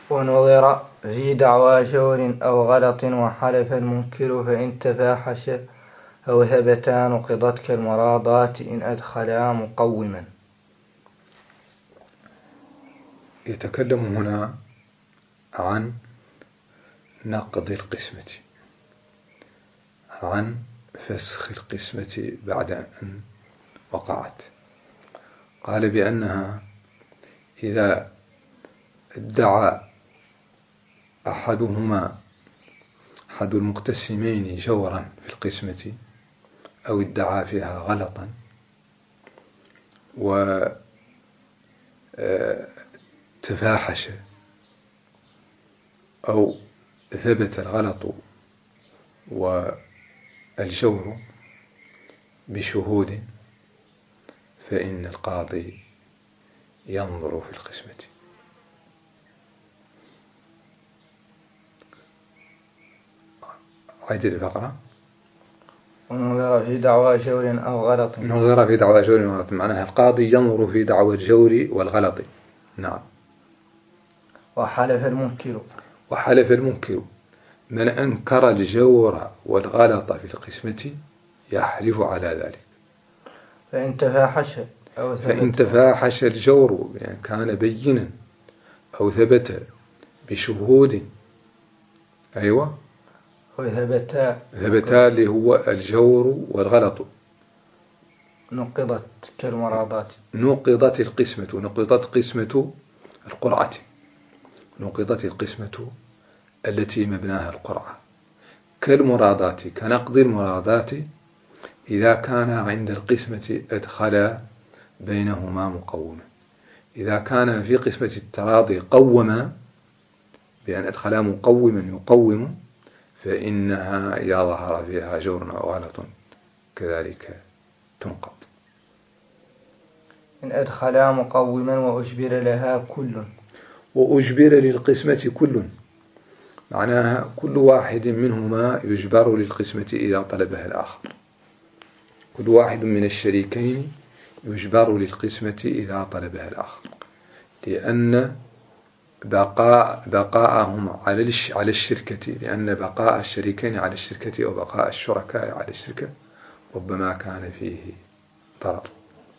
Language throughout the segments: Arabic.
ونظر في دعوى جور أو غلط وحلف المنكر فإن تفاحش أو ثبتا نقضت كالمراضات إن أدخلا مقوما. يتكلم هنا عن نقض القسمة، عن فسخ القسمة بعد أن وقعت. قال بأنها إذا ادعى أحد المقتسمين جورا في القسمة أو ادعى فيها غلطا وتفاحش أو ثبت الغلط والجور بشهود فإن القاضي ينظر في القسمة. عيد الفقرة. ونظر في دعوى جور أو غلط. نظر في دعوى جور أو غلط معناها القاضي ينظر في دعوى الجور والغلط. نعم. وحلف المنكر. وحلف المنكر، من أنكر الجور والغلط في القسمة يحلف على ذلك. فإن تفاحش الجور يعني كان بينا أو ثبت بشهود، أيوة، ثبتا اللي هو الجور والغلط، نقضت كالمراضات. نقضت القسمة، نقضت قسمة القرعة، نقضت القسمة التي مبناها القرعة كالمراضات، كنقض المراضات إذا كان عند القسمة أدخل بينهما مقوما. إذا كان في قسمة التراضي قوما بأن أدخل مقوما يقوم فإنها إذا ظهر فيها جور أو غلط كذلك تنقض. إن أدخلا مقوما وأجبر لها كل، وأجبر للقسمة كل معناها كل واحد منهما يجبر للقسمة إذا طلبها الآخر، كل واحد من الشريكين يجبر للقسمة إذا طلبها الآخر، لأن بقاءهم على الشركة، لأن بقاء الشريكين على الشركة أو بقاء الشركاء على الشركة ربما كان فيه ضرر.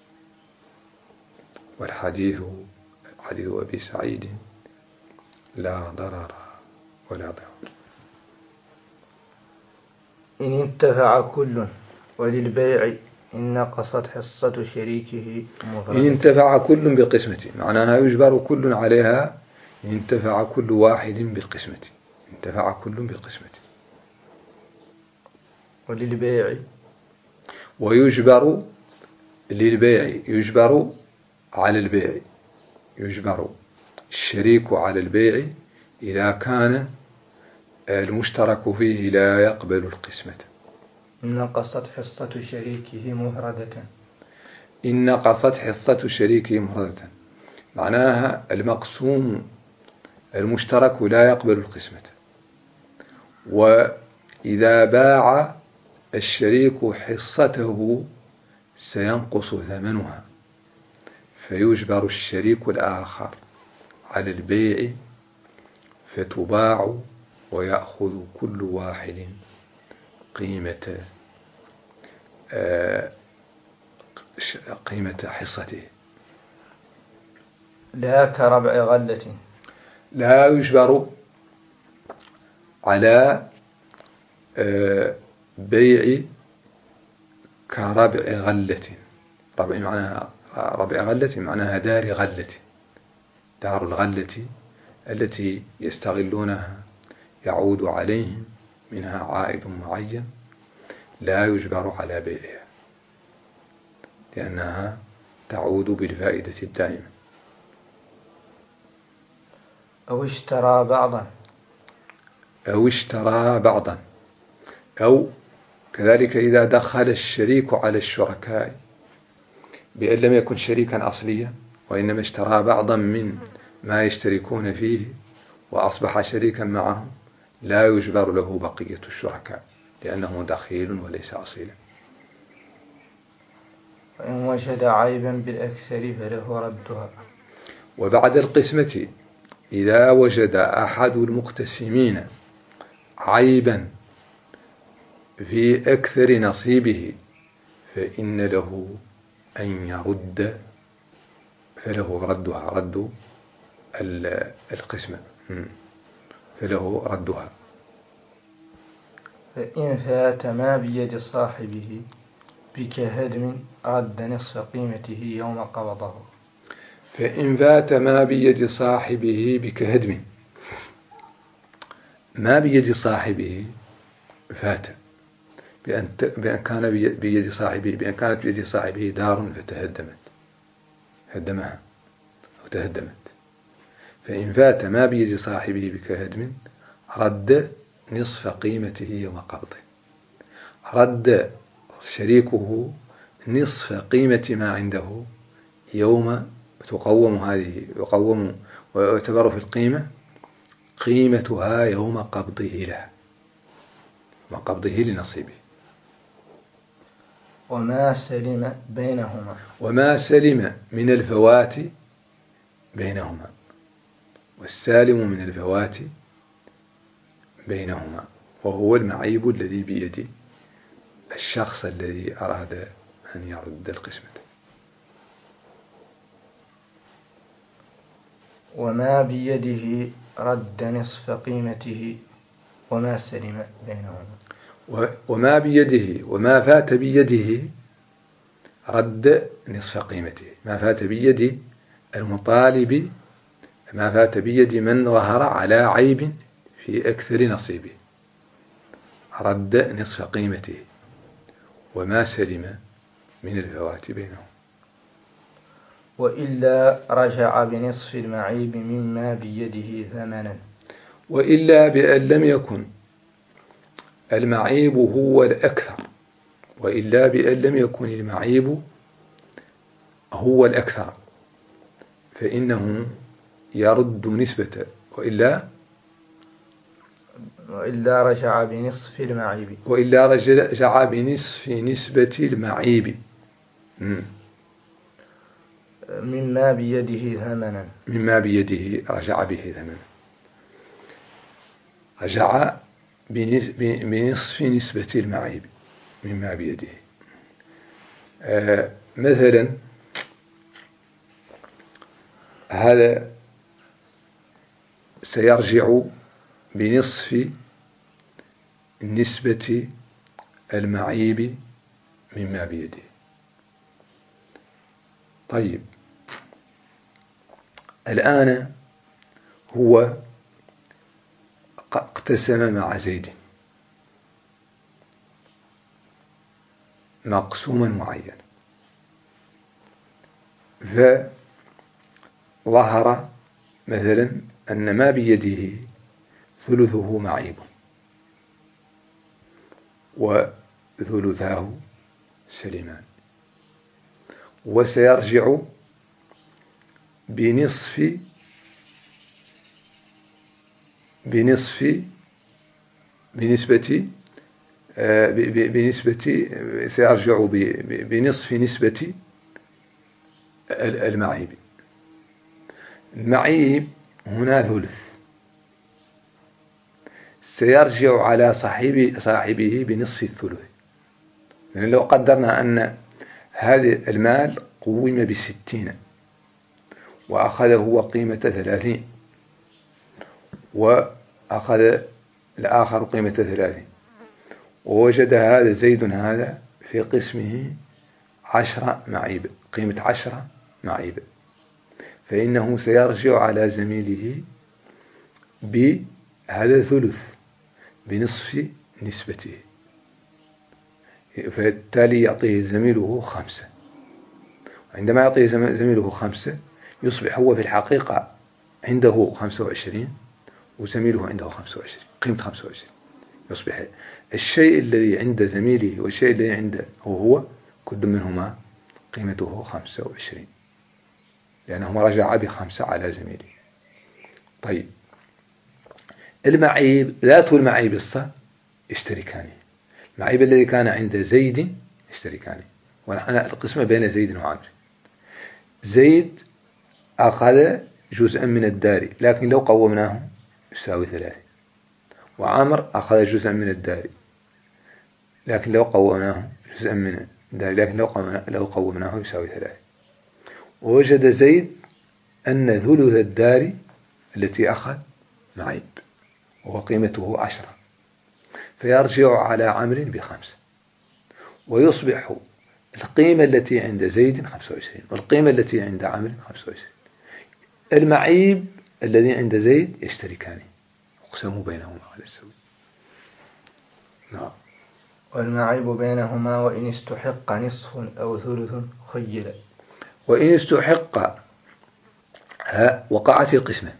والحديث حديث أبي سعيد لا ضرر ولا ضرر. إن انتفع كل وللبيع إن نقصت حصة شريكه مفردة. إن انتفع كل بالقسمة معناها يجبر كل عليها، إن انتفع كل واحد بالقسمة، انتفع كل بالقسمة. وللبيع ويجبر للبيع، يجبر على البيع، يجبر الشريك على البيع إذا كان المشترك فيه لا يقبل القسمة. إن نقصت حصة شريكه مفردة. إن نقصت حصة شريكه مفردة معناها المقسوم المشترك لا يقبل القسمة، وإذا باع الشريك حصته سينقص ثمنها، فيجبر الشريك الآخر على البيع فتباع ويأخذ كل واحد قيمة حصته. لا كربع غلة. لا يجبر على بيع كربع غلة. ربع غلة معناها دار غلة، دار الغلة التي يستغلونها يعود عليهم منها عائد معين، لا يجبر على بيعها لأنها تعود بالفائدة الدائمة. أو اشترى بعضا، أو كذلك إذا دخل الشريك على الشركاء بأن لم يكن شريكا أصليا وإنما اشترى بعضا من ما يشتركون فيه وأصبح شريكا معهم، لا يجبر له بقية الشركاء لأنه دخيل وليس أصيلا. وإن وجد عيبا بالأكثر فله ردها. وبعد القسمة إذا وجد أحد المقتسمين عيبا في أكثر نصيبه فإن له أن يرد، فله ردها، رد القسمة، فله ردها. فإن فات ما بيد صاحبه بكهدم رد نصف قيمته يوم قبضه. فإن فات ما بيد صاحبه بكهدم، ما بيد صاحبه فات بأن كان بيد صاحبه، بأن كانت بيد صاحبه دار فتهدمت، هدمها أو تهدمت. فإن فات ما بيد صاحبه بكهدم رد نصف قيمته يوم قبضه، رد شريكه نصف قيمة ما عنده يوم تقوم هذه، يقوم ويعتبر في القيمة قيمتها يوم قبضه لها، وقبضه لنصيبه. وما سلم بينهما، وما سلم من الفوات بينهما، والسالم من الفوات بينهما وهو المعيب الذي بيد الشخص الذي أراد أن يرد القسمة. وما بيده رد نصف قيمته وما سلم بينهما. وما بيده، وما فات بيده رد نصف قيمته، ما فات بيد المطالب، ما فات بيد من ظهر على عيب في أكثر نصيبه رد نصف قيمته وما سلم من الفوات بينهم. وإلا رجع بنصف المعيب مما بيده ثمنا. وإلا بأن لم يكن المعيب هو الأكثر، وإلا بأن لم يكن المعيب هو الأكثر فإنه يرد نسبة، وإلا رجع بنصف المعيب، وإلا رجع بنصف نسبة المعيب مما بيده ثمنا، مما بيده رجع به ثمنا، رجع بنصف نسبة المعيب مما بيده. مثلا هذا سيرجع بنصف نسبة المعيب مما بيده. طيب الآن هو اقتسم مع زيد مقسوما معينا، فظهر مثلا أن ما بيده ثلثه معيب وثلثاه سلمان، وسيرجع بنصف سيرجع بنصف نسبة المعيب. المعيب هنا ثلث، سيرجع على صاحبه بنصف الثلث. يعني لو قدرنا أن هذا المال قوم ب60 وأخذ هو قيمة 30 وأخذ الآخر قيمة 30، ووجد هذا زيد هذا في قسمه 10 معيب، قيمة 10 معيب، فإنه سيرجع على زميله بهذا ثلث بنصف نسبته، فبالتالي يعطيه زميله 5. عندما يعطيه زميله 5 يصبح هو في الحقيقة عنده 25 وزميله عنده 25، قيمة 25. يصبح الشيء الذي عند زميله والشيء الذي عنده هو كل منهما قيمته 25 لأنهما رجعا ب5 على زميله. طيب المعيب، ذات المعيب الصا يشتركان، المعيب الذي كان عند زيد يشتركان، ونحن القسمة بين زيد وعمرو. زيد أخذ جزءا من الدار، لكن لو قومناه يساوي 3. وعمر أخذ جزءا من الدار، لكن لو قومناه جزءا من الدار، لكن لو قومناه يساوي 3. ووجد زيد أن ثلث الدار التي أخذ معيب وهو قيمته 10، فيرجع على عمرو ب5، ويصبح القيمة التي عند زيد 25 والقيمة التي عند عمرو 25. المعيب الذي عند زيد يشتركان، يقسم بينهما على السوي. نعم. والمعيب بينهما وإن استحق نصف أو ثلث خير. وإن استحق، وقعت القسمة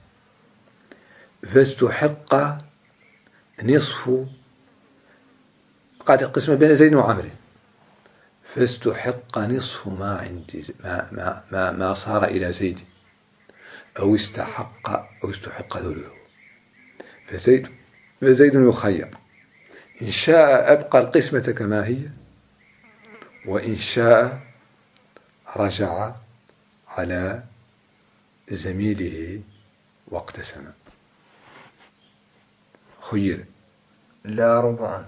فاستحق نصف، وقعت القسمة بين زيد وعمرو، فاستحق نصف ما عند ما صار إلى زيد، أو استحق ثلثه، فزيد يخير، إن شاء أبقى القسمة كما هي، وإن شاء رجع على زميله واقتسم. خير. لا ربع.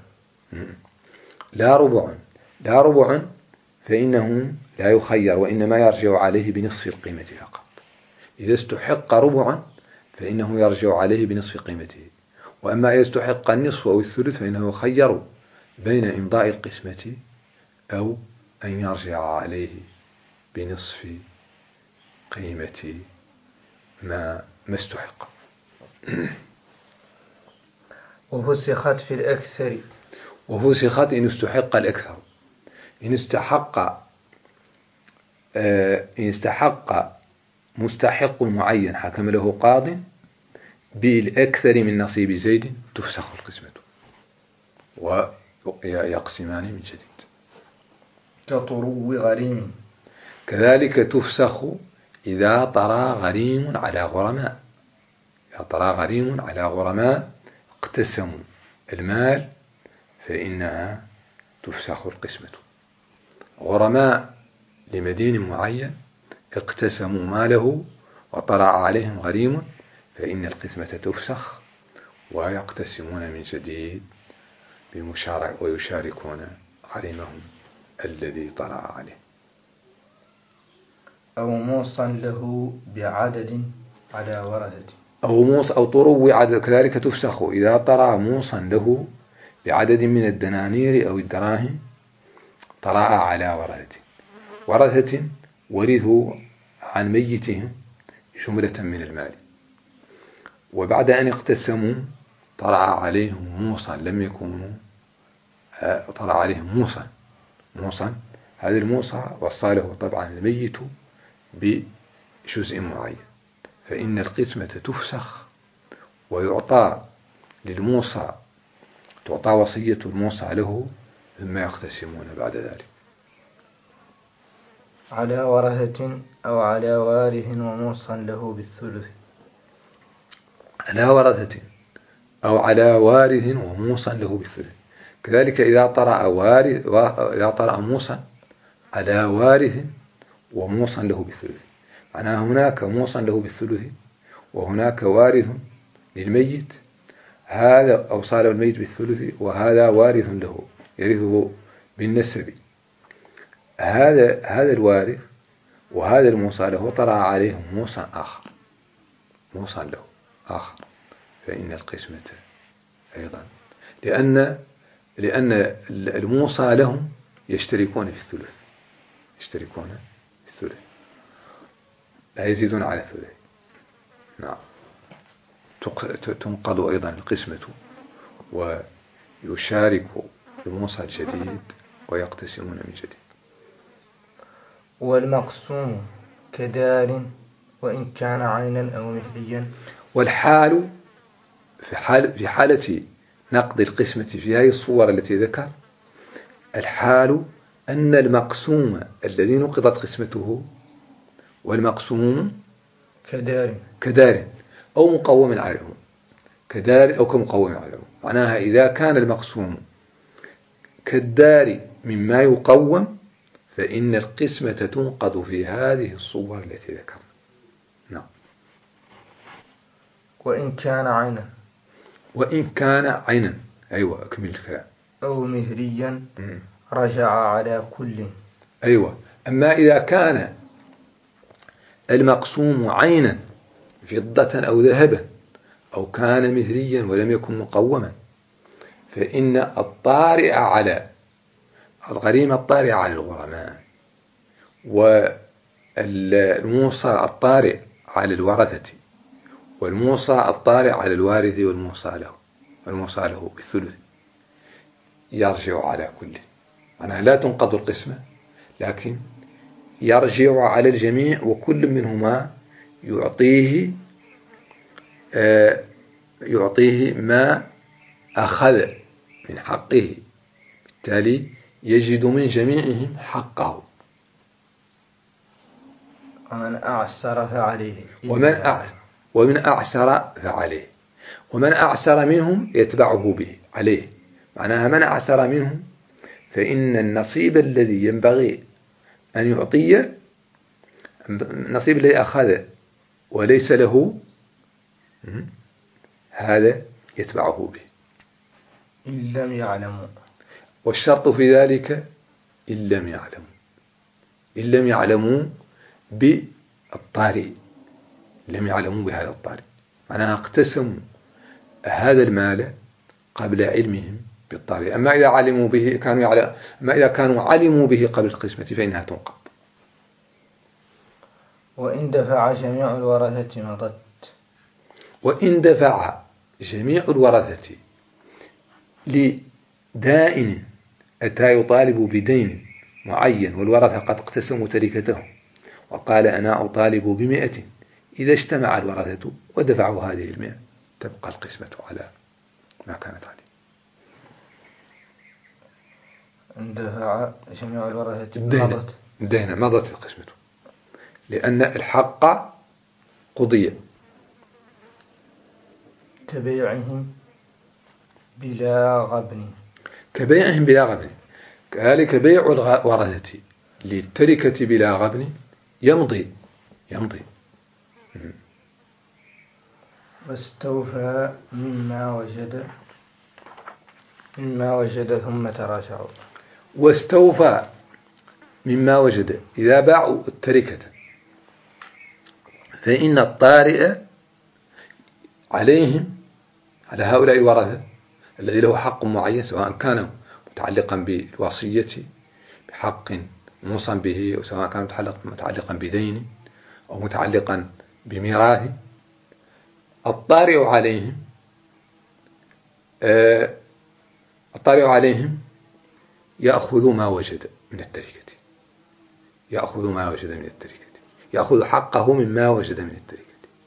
لا ربع فإنه لا يخير، وإنما يرجع عليه بنصف القيمة فقط. إذا استحق ربعا فإنه يرجع عليه بنصف قيمته، وأما إذا استحق النصف أو الثلث فإنه يخير بين إمضاء القسمة أو أن يرجع عليه بنصف قيمة ما استحق. وفسخت في الأكثر. وفسخت إن استحق الأكثر. إن استحق مستحق معين حكم له قاض بالأكثر من نصيب زيد تفسخ القسمة ويقسمان من جديد. كطرو غريم. كذلك تفسخ إذا طرى غريم على غرماء. إذا طرى غريم على غرماء اقتسموا المال فإنها تفسخ القسمة. غرماء لمدين معين اقتسموا ماله وطرأ عليهم غريم فإن القسمة تفسخ ويقتسمون من جديد ويشاركون غريمهم الذي طرأ عليه. أو موصى له بعدد على ورثة. أو طرو عدد، كذلك تفسخ إذا طرأ موصى له بعدد من الدنانير أو الدراهم طرأ على ورثة ورثوا عن ميتهم جملة من المال، وبعد أن اقتسموا طرأ عليهم موصى لم يكونوا طرأ عليهم موصى. هذا الموصى وصاله طبعا الميت بجزء معين، فإن القسمة تفسخ ويعطى للموصى، تعطى وصية الموصى له ثم يقتسمون بعد ذلك. على ورثة أو على وارث وموصى له بالثلث. على ورثة أو على وارث وموصى له بالثلث. كذلك إذا طرأ موصى على وارث وموصى له بالثلث، معناها هناك موصى له بالثلث وهناك وارث للميت، هذا أوصى له الميت بالثلث وهذا وارث له يرثه بالنسب. هذا الوارث وهذا الموصى له طرأ عليهم موصى له آخر فإن القسمة أيضا، لأن الموصى لهم يشتركون في الثلث لا يزيدون على الثلث. نعم. تنقض أيضا القسمة ويشارك الموصى الجديد ويقتسمون من جديد. والمقسوم كدار وإن كان عينا أو مثليا. والحال في حالة نقض القسمة في هذه الصور التي ذكر، الحال أن المقسوم الذي نقضت قسمته والمقسوم كدار أو مقوم على العموم، كدار أو كمقوم على العموم. معناها إذا كان المقسوم كالدار مما يقوم فإن القسمة تنقض في هذه الصور التي ذكرنا. نعم. وإن كان عينا. وإن كان عينا. أيوة، أكمل الكلام. أو مهريا رجع على كل. أيوة. أما إذا كان المقسوم عينا فضة أو ذهبا أو كان مثليا ولم يكن مقوما، فإن الطارئ على الغريم الطارئ على الغرماء، والموصى الطارئ على الورثة، والموصى الطارئ على الوارث والموصى له بالثلث، يرجع على كل. معناها لا تنقض القسمة، لكن يرجع على الجميع، وكل منهما يعطيه ما أخذ من حقه، بالتالي يجد من جميعهم حقه. ومن أعسر فعليه. ومن أعسر فعليه. ومن أعسر منهم يتبعه به عليه. معناها من أعسر منهم فإن النصيب الذي ينبغي أن يعطيه، النصيب الذي أخذ وليس له، هذا يتبعه به إن لم يعلموا. والشرط في ذلك إن لم يعلموا بالطارئ، لم يعلموا بهذا الطارئ. معناها اقتسموا هذا المال قبل علمهم بالطارئ. أما إذا علموا به أما إذا كانوا علموا به قبل القسمة فإنها تنقض. وإن دفع جميع الورثة مضت. وإن دفع جميع الورثة لدائن أتى يطالب بدين معين، والورثة قد اقتسموا تركته، وقال أنا أطالب ب100، إذا اجتمع الورثة ودفعوا هذه 100 تبقى القسمة على ما كانت عليه. إن دفع جميع الورثة مضت القسمة، لأن الحق قضي. كبيعهم بلا غبن. كذلك بيع الورثة للتركة بلا غبن يمضي. واستوفى مما وجد ثم تراجعوا. واستوفى مما وجد. إذا باعوا التركة فإن الطارئ عليهم، على هؤلاء الورثة الذي له حق معين، سواء كان متعلقا بالوصية بحق موصى به، أو سواء كان متعلقا بدين أو متعلقا بميراث، الطارئ عليهم يأخذ ما وجد من التركة، يأخذ حقه مما وجد من التركة.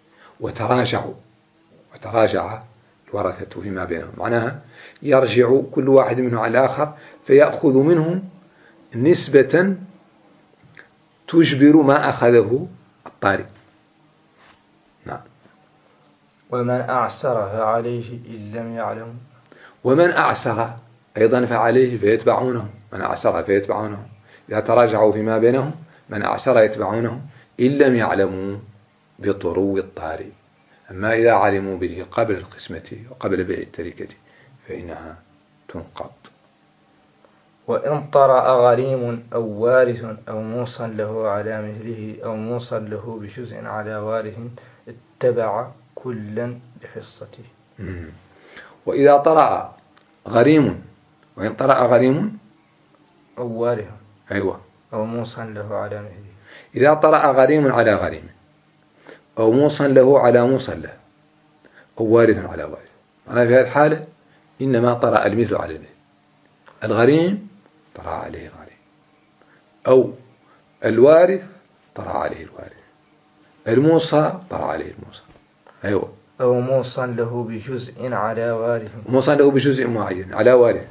وتراجع الورثة فيما بينهم، معناها يرجع كل واحد منهم على الآخر فيأخذ منهم نسبة تجبر ما أخذه الطارئ. نعم. ومن أعسر فعليه إن لم يعلم. ومن أعسر أيضا فعليه فيتبعونه. من أعسر فيتبعونه. إذا تراجعوا فيما بينهم من أعسر يتبعونه إن لم يعلموا بطرو الطارئ. أما إذا علموا به قبل القسمة وقبل بيع التركة فإنها تنقض. وإن طرأ غريم أو وارث أو موصى له على مهله أو موصى له بجزء على وارث اتبع كلا بحصته. وإذا طرأ غريم، وإن طرأ غريم أو وارث أيوة أو موصى له على مهله. إذا طرأ غريم على غريم أو موصى له على موصى له أو وارث على وارث، معناها في هذه الحالة إنما طرأ المثل على المثل. الغريم طرأ عليه الغريم، أو الوارث طرأ عليه الوارث، الموصى طرأ عليه الموصى. أيوة. أو موصى له بجزء على وارث. موصى له بجزء معين على وارث.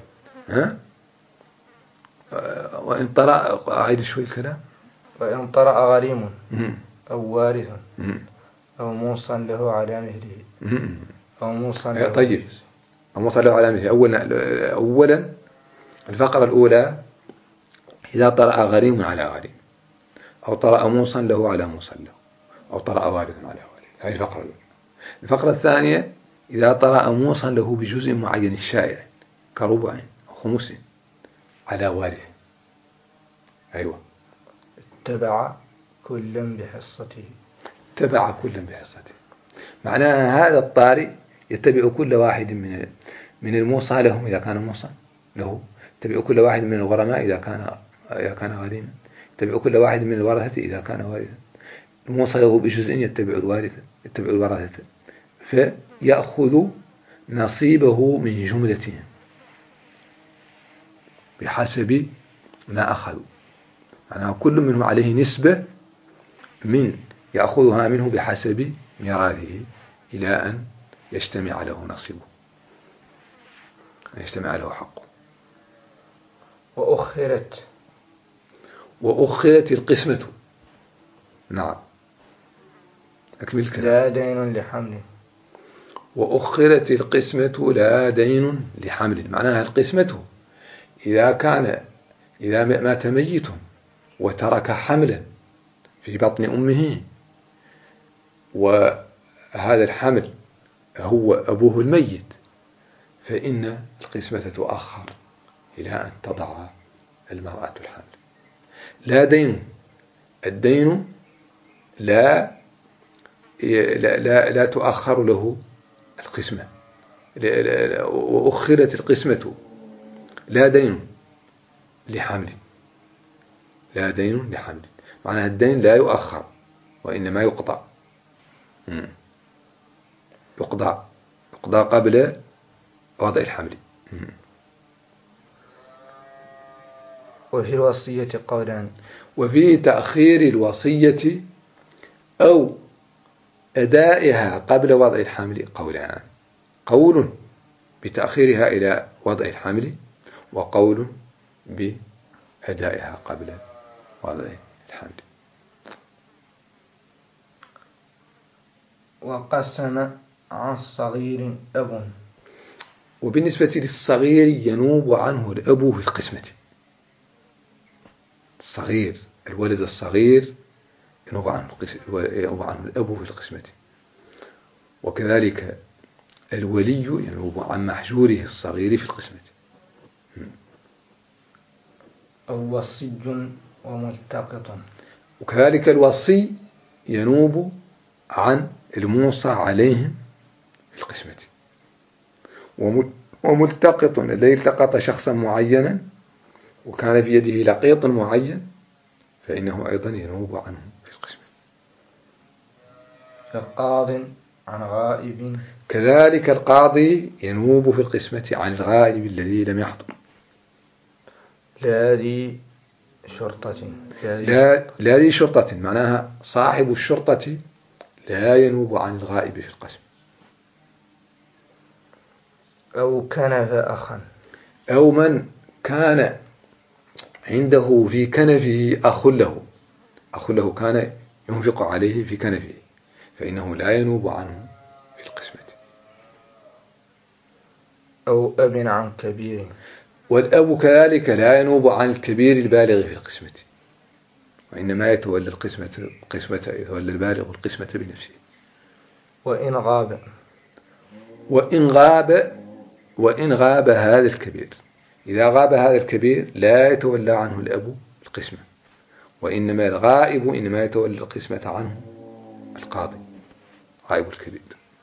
وإن طرأ عيد شوي الكلام. وإن طرأ غريم أو وارث أو موصى له على مهله أو موصى له. طيب. أو موصى له على مهله. أولا الفقرة الأولى إذا طرأ غريم على غريم، أو طرأ موصى له على موصى له، أو طرأ وارث على وارث. هذه الفقرة الأولى. الفقرة الثانية إذا طرأ موصى له بجزء معين شائع كربع أو خمس على وارث. أيوة. اتبع كلا بحصته. اتبع كلا بحصته، معناها هذا الطارئ يتبع كل واحد من الموصى له إذا كان موصى له، يتبع كل واحد من الغرماء إذا كان غريما، يتبع كل واحد من الورثة إذا كان وارثا. الموصى له بجزء يتبع الورثة فيأخذ نصيبه من جملتهم بحسب ما أخذوا، معناها كل منهم عليه نسبة من يأخذها منه بحسب ميراثه إلى أن يجتمع له نصيبه، يجتمع له حقه. وأخرت القسمة. نعم أكمل الكلام. لا دين لحمل. وأخرت القسمة لا دين لحمل، معناها القسمة إذا مات ميت وترك حملا في بطن أمه، وهذا الحمل هو أبوه الميت، فإن القسمة تؤخر إلى أن تضع المرأة الحمل. لا دين، الدين لا تؤخر له القسمة. وأخرت القسمة لا دين لحمل. لا دين لحمل معناها الدين لا يؤخر وإنما يقضى قبل وضع الحمل. وفي الوصية قولان. وفي تأخير الوصية أو أدائها قبل وضع الحمل قولان، قول بتأخيرها إلى وضع الحمل، وقول بأدائها قبل وضع الحمل. وقسم عن صغير أب. وبالنسبة للصغير ينوب عنه الأب في القسمة. الصغير، الولد الصغير ينوب عنه الأب في القسمة، وكذلك الولي ينوب عن محجوره الصغير في القسمة. أو وصي وملتقط. وكذلك الوصي ينوب عن الموصى عليهم في القسمة. وملتقط الذي التقط شخصا معينا وكان في يده لقيط معين فإنه أيضا ينوب عنه في القسمة. كقاض عن غائب. كذلك القاضي ينوب في القسمة عن الغائب الذي لم يحضر. لا ذي شرطة معناها صاحب الشرطة لا ينوب عن الغائب في القسم. أو كنف أخا. أو من كان عنده في كنفه أخ له كان ينفق عليه في كنفه فإنه لا ينوب عنه في القسمة. أو أب عن كبير. والأب كذلك لا ينوب عن الكبير البالغ في القسمة، وإنما يتولى يتولى البالغ القسمة بنفسه. وإن غاب هذا الكبير، إذا غاب هذا الكبير لا يتولى عنه الأب القسمة، وإنما الغائب إنما يتولى القسمة عنه القاضي غائب الكبير.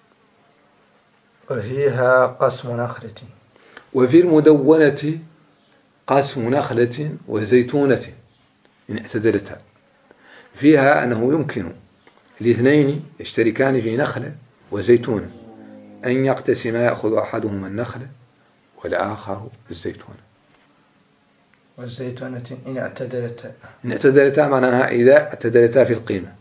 وفيها قسم نخلة. وفي المدونة قسم نخلة وزيتونة إن اعتدلتها. فيها أنه يمكن الاثنين يشتركان في نخلة وزيتونة أن يقتسما يأخذ أحدهما النخلة والآخر الزيتونة. والزيتونة إن اعتدلتا معناها إذا اعتدلتا في القيمة.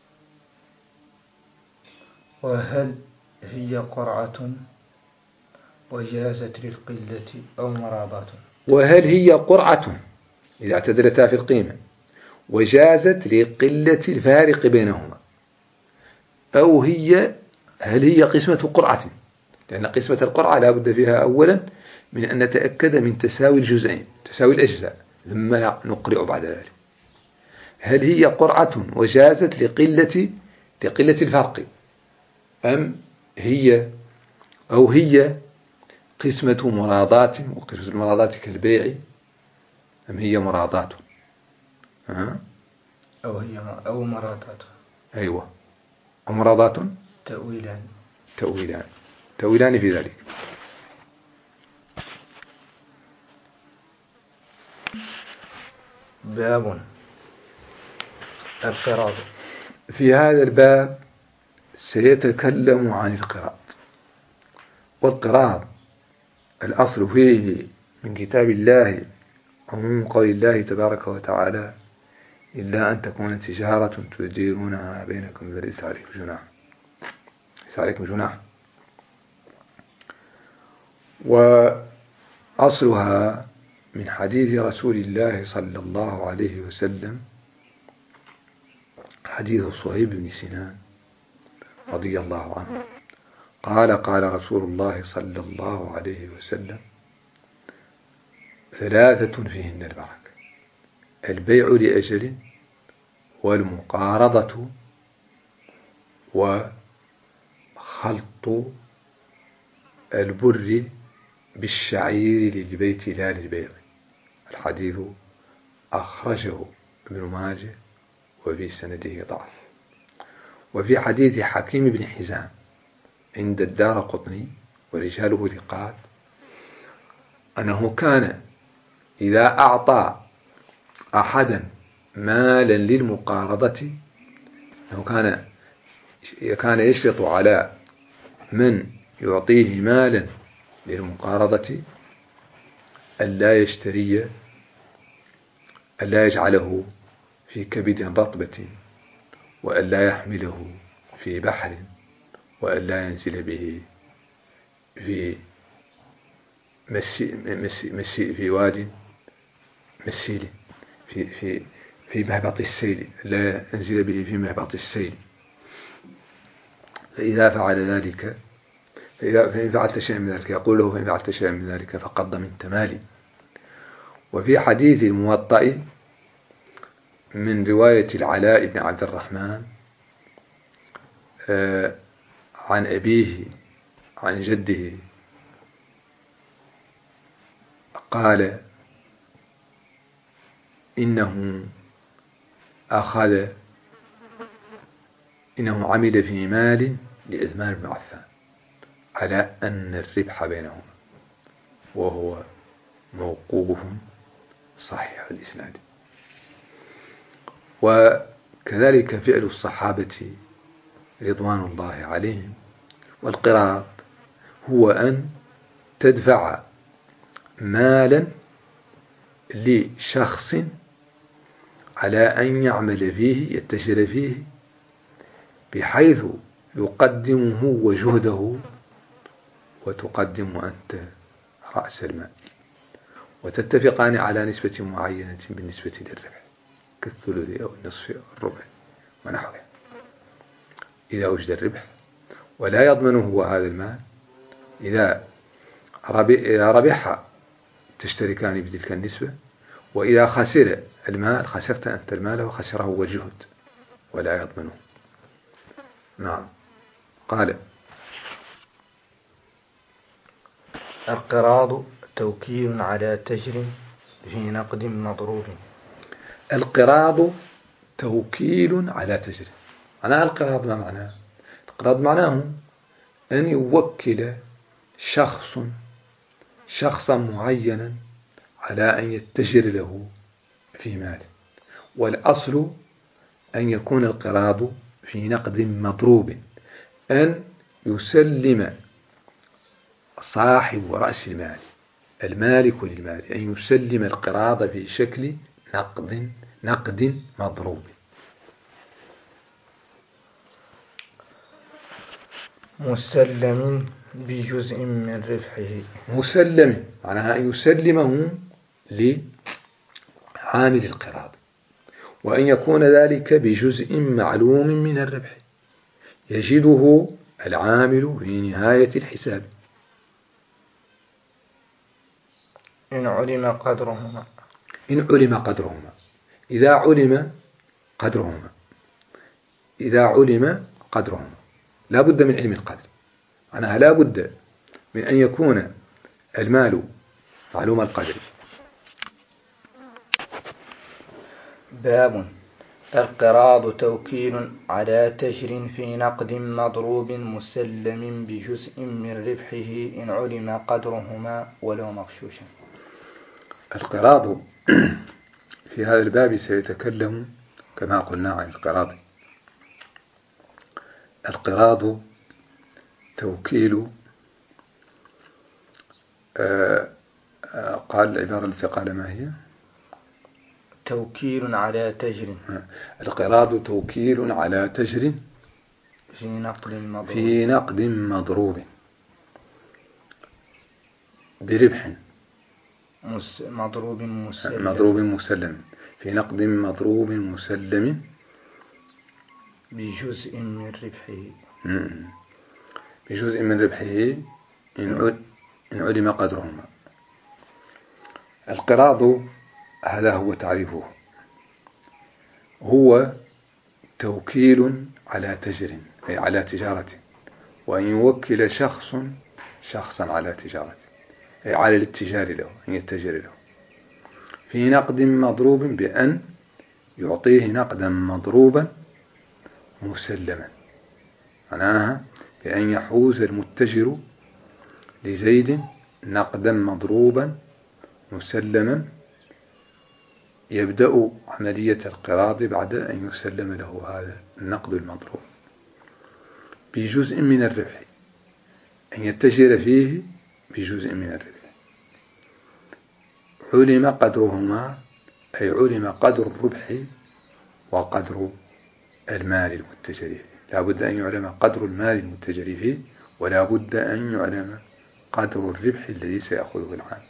وهل هي قرعة وجازت للقلة أو مرابات. وهل هي قرعة إذا اعتدلتا في القيمة وجازت لقلة الفارق بينهما، أو هل هي قسمة قرعة، لأن قسمة القرعة لا بد فيها أولا من أن نتأكد من تساوي الجزئين، تساوي الأجزاء، ثم نقرع بعد ذلك. هل هي قرعة وجازت لقلة الفرق، أم هي قسمة مراضات، وقسمة المراضات كالبيع، أم هي مراضات؟ أو مرادات. أيوة، أو مراضات. تأويلان في ذلك. باب القراض. في هذا الباب سيتكلم عن القراض. والقراض الأصل فيه من كتاب الله ومن قول الله تبارك وتعالى: إلا أن تكون تجارة تديرونها بينكم فليس عليكم جناح. وأصلها من حديث رسول الله صلى الله عليه وسلم، حديث صهيب بن سنان رضي الله عنه قال: قال رسول الله صلى الله عليه وسلم: ثلاثة فيهن البركة: البيع لأجل، والمقارضة، وخلط البر بالشعير للبيت لا للبيع. الحديث أخرجه ابن ماجه وفي سنده ضعف. وفي حديث حكيم بن حزام عند الدارقطني ورجاله ثقات أنه كان إذا أعطى أحدا مالا للمقارضة، أنه كان يشرط على من يعطيه مالا للمقارضة ألا يجعله في كبد رطبة، وألا يحمله في بحر، وألا ينزل به في واد مسيل، في مهبط السيل، لا ينزل به في مهبط السيل. فإذا فعل ذلك، فإن فعلت شيئا من ذلك، يقول له: فإن فعلت شيئا من ذلك فقد ضمنت مالي. وفي حديث الموطأ من رواية العلاء بن عبد الرحمن عن أبيه عن جده قال: إنه عمل في مال لعثمان بن عفان على أن الربح بينهما، وهو موقوف صحيح الإسناد. وكذلك فعل الصحابة رضوان الله عليهم. والقراض هو أن تدفع مالا لشخص على أن يعمل فيه، يتجر فيه، بحيث يقدمه وجهده، وتقدم أنت رأس المال، وتتفقان على نسبة معينة بالنسبة للربح، كالثلث أو النصف أو الربع ونحوه، إذا وجد الربح. ولا يضمنه هو هذا المال. إذا ربح تشتركان بتلك النسبة، وإذا خسر المال خسرت أنت المال وخسره هو الجهد، ولا يضمنه. نعم. قال: القراض توكيل على تجر في نقد مضروب. القراض توكيل على تجر. معناها القراض ما معناه؟ القراض معناه أن يوكل شخصا معينا على أن يتجر له في مال. والأصل أن يكون القراض في نقد مضروب، أن يسلم صاحب رأس المال المالك للمال أن يسلم القراض في شكل نقد مضروب. مسلم بجزء من ربحه. مسلم معناها أن يسلمه لعامل القراض، وأن يكون ذلك بجزء معلوم من الربح يجده العامل في نهاية الحساب، إن علم قدرهما. إذا علم قدرهما لا بد من علم القدر. معناها لا بد من أن يكون المال معلوم القدر. باب القراض توكيل على تجر في نقد مضروب مسلم بجزء من ربحه إن علم قدرهما ولو مغشوشا. القراض في هذا الباب سيتكلم كما قلنا عن القراض. القراض توكيل، قال العبارة التي قال ما هي؟ توكيل على تجر. القراض توكيل على تجر في نقد مضروب بربح مضروب مسلم في نقد مضروب مسلم بجزء من ربحه إن علم قدرهما. القراض هذا هو تعريفه، هو توكيل على تجر أي على تجارة، وأن يوكل شخصا على تجارة أي على الاتجار له، أن يتجر له في نقد مضروب بأن يعطيه نقدا مضروبا مسلما، معناها بأن يحوز المتجر لزيد نقدا مضروبا مسلما، يبدأ عملية القراض بعد أن يسلم له هذا النقد المضروب بجزء من الربح، أن يتجر فيه بجزء من الربح. علم قدرهما أي علم قدر الربح وقدر المال المتجر فيه، لا بد أن يعلم قدر المال المتجر فيه، ولا بد أن يعلم قدر الربح الذي سيأخذه العامل،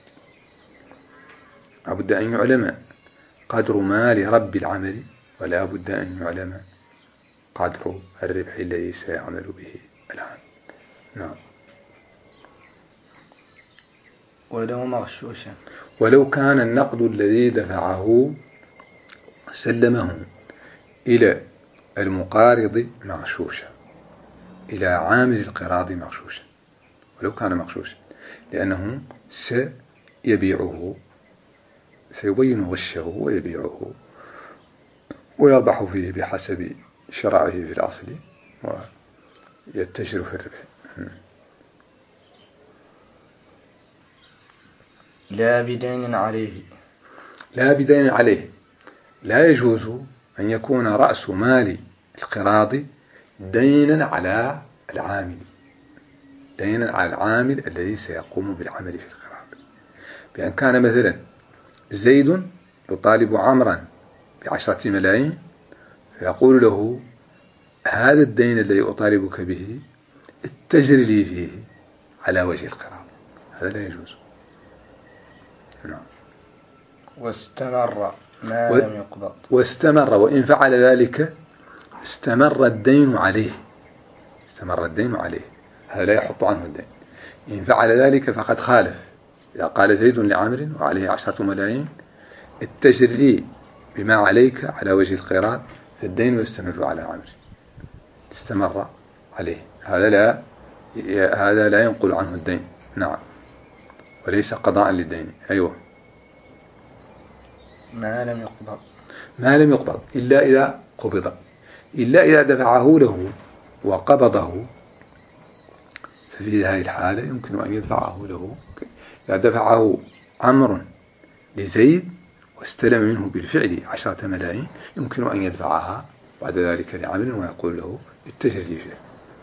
لا بد أن يعلم قدر مال رب العمل، ولا بد أن يعلم قدر الربح الذي سيعمل به العامل. نعم. ولو مغشوشا، ولو كان النقد الذي دفعه سلمه إلى المقارض مغشوشا، إلى عامل القراض مغشوشا، ولو كان مغشوشا، لأنه سيبيعه، سيبين غشه ويبيعه ويربح فيه بحسب شرعه في الأصل ويتجر في الربح. لا بدين عليه، لا بدين عليه، لا يجوز أن يكون رأس مال القراض دينا على العامل، دينا على العامل الذي سيقوم بالعمل في القراض، بأن كان مثلا زيد يطالب عمرا ب10 ملايين، فيقول له هذا الدين الذي أطالبك به اتجر لي فيه على وجه القراض، هذا لا يجوز. نعم. واستمر ما لم يقبض، واستمر، وإن فعل ذلك استمر الدين عليه، استمر الدين عليه، هذا لا يحط عنه الدين. إن فعل ذلك فقد خالف، إذا قال زيد لعمر وعليه 10 ملايين اتجر لي بما عليك على وجه القراض، فالدين يستمر على عمر، استمر عليه، هذا لا ينقل عنه الدين. نعم. وليس قضاء للدين. أيوه. ما لم يقبض، ما لم يقبض إلا إذا قبض، إلا إذا دفعه له وقبضه، ففي هذه الحالة يمكن أن يدفعه له. إذا دفعه عمرو لزيد واستلم منه بالفعل 10 ملايين، يمكن أن يدفعها بعد ذلك لعمل ويقول له اتجر لي فيه.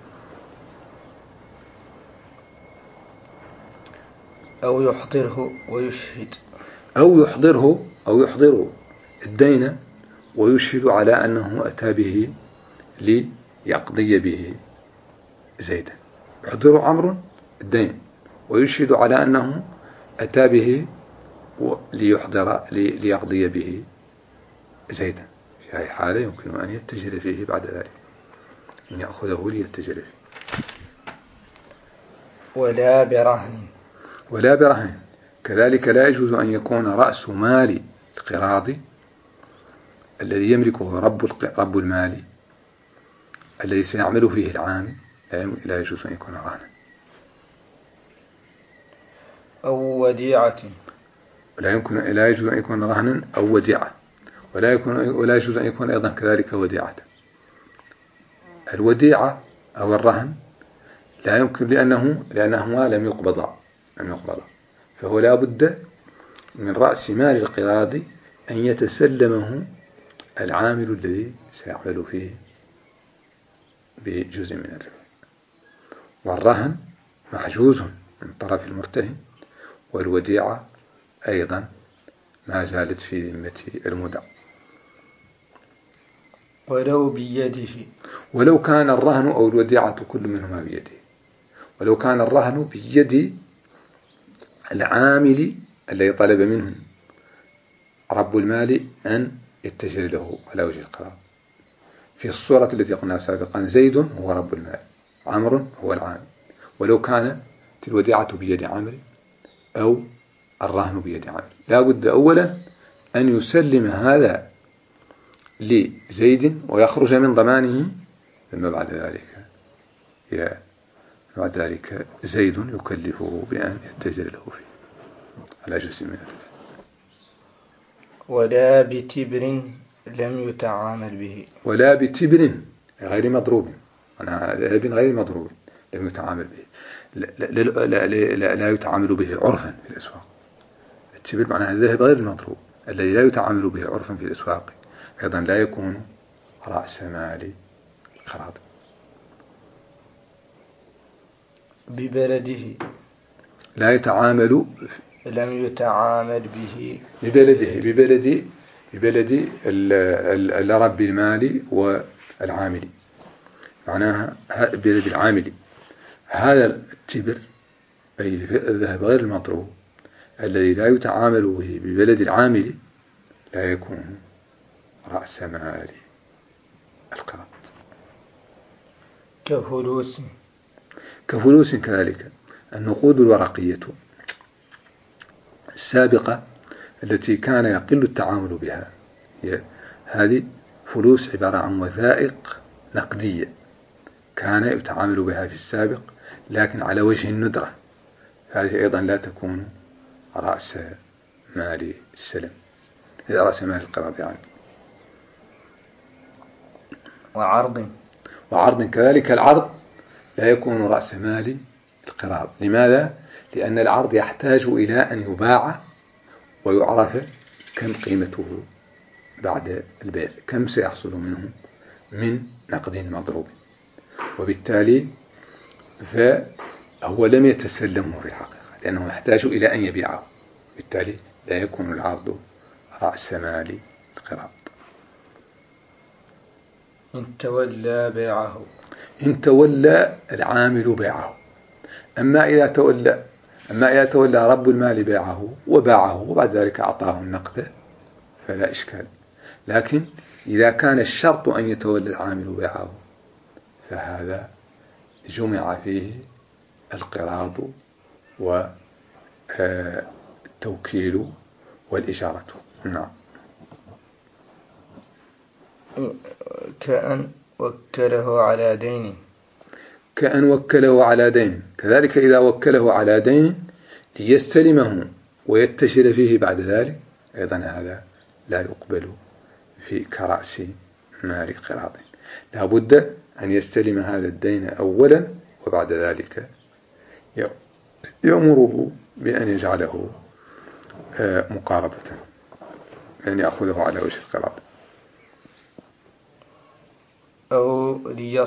أو يحضره ويشهد، أو يحضره الدين ويشهد على أنه أتى به ليقضي به زيدا، يحضر عمرو الدين ويشهد على أنه أتى به ليقضي به زيدا، في هذه الحالة يمكن أن يتجر فيه بعد ذلك، أن يأخذه ليتجر فيه. ولا برهن، كذلك لا يجوز أن يكون رأس مال القراض الذي يملكه رب المال الذي سيعمل فيه العامل، لا يجوز أن يكون رهنا، أو وديعة. لا يجوز أن يكون رهنا أو وديعة، ولا يجوز أن يكون أيضا كذلك وديعة. الوديعة أو الرهن لا يمكن لأنهما لم يقبضا، فهو لا بد من رأس مال القراض أن يتسلمه العامل الذي سيعمل فيه بجزء من الربح. والرهن محجوز من طرف المرتهن، والوديعة أيضا ما زالت في ذمة المودع. ولو بيده، ولو كان الرهن أو الوديعة كل منهما بيده، ولو كان الرهن بيد العامل الذي طلب منه رب المال أن يتجر له على وجه القراض. في الصورة التي قلنا سابقا زيد هو رب المال، عمرو هو العامل. ولو كانت الوديعة بيد عامل أو الرهن بيد عامل، لا بد أولا أن يسلم هذا لزيد ويخرج من ضمانه، ثم بعد ذلك زيد يكلفه بأن يتجر له فيه على جزء من الربح. ولا بتبر لم يتعامل به، ولا بتبر غير مضروب، ذهب غير مضروب لم يتعامل به، لا يتعامل به عرفا في الأسواق. التبر معناها الذهب غير المضروب الذي لا يتعامل به عرفا في الأسواق، أيضا لا يكون رأس مال القراض. ببلده لا يتعامل، لم يتعامل به ببلد رب المال والعامل، معناها بلد العامل. هذا التبر أي الذهب غير المضروب الذي لا يتعامل به ببلد العامل لا يكون رأس مال القراض. كفلوس كذلك. النقود الورقية السابقة التي كان يقل التعامل بها، هذه فلوس عبارة عن وثائق نقدية كان يتعامل بها في السابق لكن على وجه الندرة، هذه أيضا لا تكون رأس مال السلم، هي رأس مال القراض يعني. وعرض كذلك. العرض لا يكون رأس مال القراض. لماذا؟ لأن العرض يحتاج إلى أن يباع ويعرف كم قيمته بعد البيع، كم سيحصل منه من نقد مضروب، وبالتالي فهو لم يتسلمه في الحقيقة لأنه يحتاج إلى أن يبيعه، بالتالي لا يكون العرض رأس مال القراض. إن تولى العامل بيعه. أما إذا تولى رب المال بيعه وباعه وبعد ذلك أعطاه النقد فلا إشكال. لكن إذا كان الشرط أن يتولى العامل بيعه فهذا جمع فيه القراض والتوكيل والإجارة. نعم. كأن وكله على دين. كذلك إذا وكله على دين ليستلمه ويتشر فيه بعد ذلك أيضا هذا لا يقبل في كرأس مال قراض. لا بد أن يستلم هذا الدين أولا وبعد ذلك يأمره بأن يجعله مقارضة، أن يأخذه على وجه القراض. أو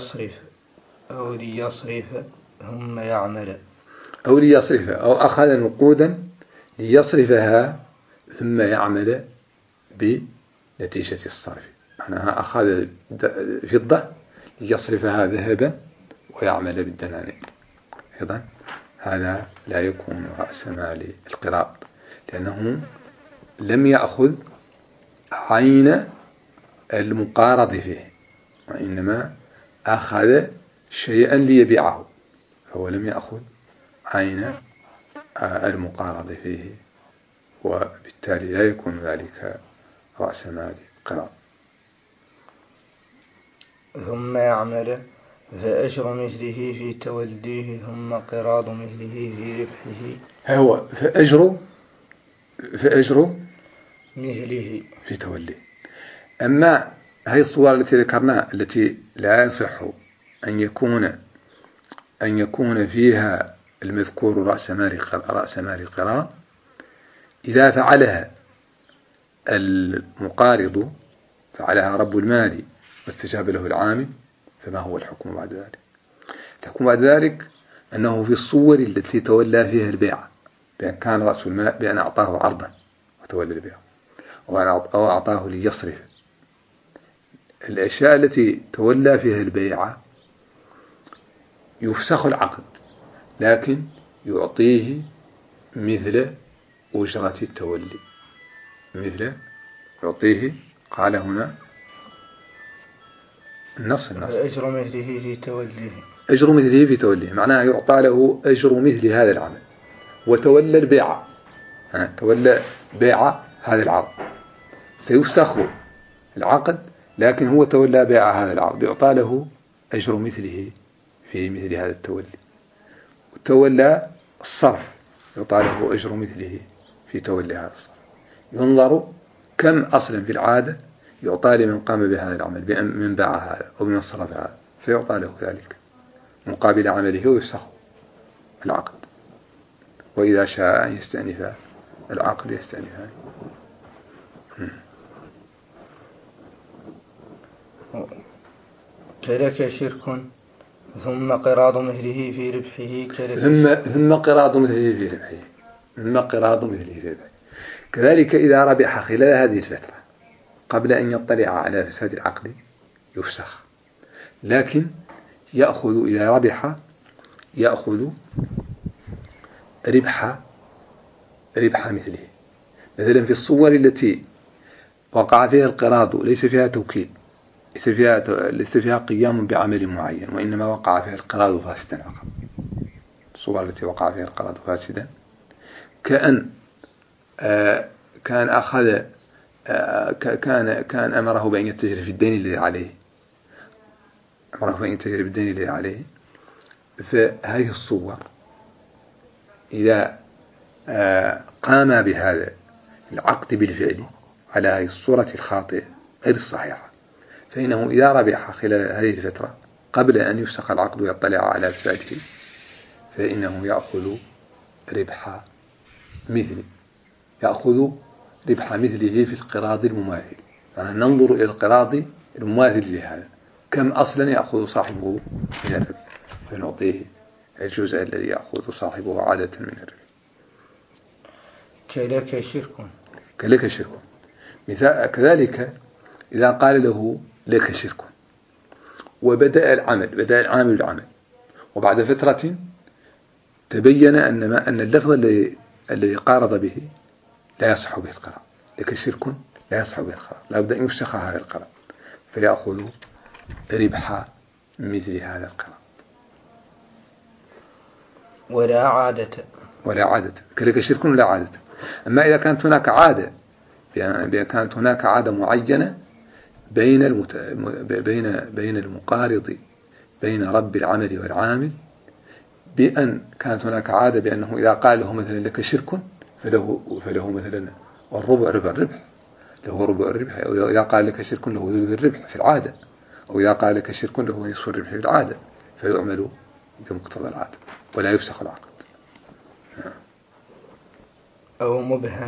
ليصرف ثم يعمل. أو ليصرف، أو أخذ نقودا ليصرفها ثم يعمل بنتيجة الصرف، معناها أخذ فضة ليصرفها ذهبا ويعمل بالدنانير، أيضا هذا لا يكون رأس مال القراض لأنه لم يأخذ عين المقارض فيه، وإنما أخذ شيئا ليبيعه، فهو لم يأخذ عين المقارض فيه، وبالتالي لا يكون ذلك رأس مال القراض. ثم يعمل فأجر مثله في توليه ثم قراض مثله في ربحه. هو فأجر مثله في توليه. أما هذه الصور التي ذكرناها التي لا يصح أن يكون فيها المذكور رأس مال قراء، إذا فعلها المقارض، فعلها رب المال واستجاب له العامل، فما هو الحكم بعد ذلك؟ الحكم بعد ذلك أنه في الصور التي تولى فيها البيع، بأن كان رأس المال بأن أعطاه عرضا وتولى البيع، أو أعطاه ليصرف. الأشياء التي تولى فيها البيع يفسخ العقد، لكن يعطيه مثل أجرة التولي، مثل يعطيه، قال هنا النص أجر مثله في توليه. أجر مثله في توليه معناه يعطى له أجر مثل هذا العمل، وتولى البيع، تولى بيع هذا العرض، سيفسخ العقد، لكن هو تولى بيع هذا العرض، يعطى له أجر مثله في مثل هذا التولي. وتولى الصرف، يعطى له أجر مثله في تولي هذا الصرف. ينظر كم أصلا في العادة يعطى لمن قام بهذا العمل، من باع هذا أو من صرف هذا، فيعطى له ذلك مقابل عمله ويفسخ العقد. وإذا شاء أن يستأنف العقد يستأنفان. كلك شرك ثم قراض مثله في ربحه. ثم قراض مثله في ربحه. ثم قراض مثله في ربحه. كذلك إذا ربح خلال هذه الفترة قبل أن يطلع على فساد العقد يفسخ، لكن يأخذ إذا ربح يأخذ ربح مثله. مثلا في الصور التي وقع فيها القراض ليس فيها توكيد، ليس فيها قيام بعمل معين، وإنما وقع فيها القراض فاسدا فقط. الصور التي وقع فيها القراض فاسدا كأن كان أخذ كان أمره بأن يتجر في الدين الذي عليه، فهذه الصور إذا قام بهذا العقد بالفعل على هذه الصورة الخاطئة غير الصحيحة، فإنه إذا ربح خلال هذه الفترة قبل أن يفسخ العقد ويطلع على فساده، فإنه يأخذ ربح مثله في القراض المماثل. يعني ننظر إلى القراض المماثل لهذا كم أصلا يأخذ صاحبه من الربح، فنعطيه الجزء الذي يأخذ صاحبه عادة من الربح. كلك شرك. كذلك إذا قال له لك شرك، وبدأ العامل العمل، وبعد فترة تبين أن اللفظ الذي قارض به لا يصح به القراض، لك شرك لا يصح به القراض، لا بد أن يفسخ هذا القراض، فيأخذ ربح مثل هذا القراض ولا عادة. كذلك شرك لا عادة. أما إذا كانت هناك عادة، إذا كانت هناك عادة معينة بين المقارض، بين رب العمل والعامل، بأن كانت هناك عادة بأنه إذا قال له مثلا لك شرك فله مثلا الربع الربح، له ربع الربح، أو إذا قال لك شرك له ثلث الربح في العادة، أو إذا قال لك شرك له نصف الربح في العادة، فيعمل بمقتضى العادة ولا يفسخ العقد. أو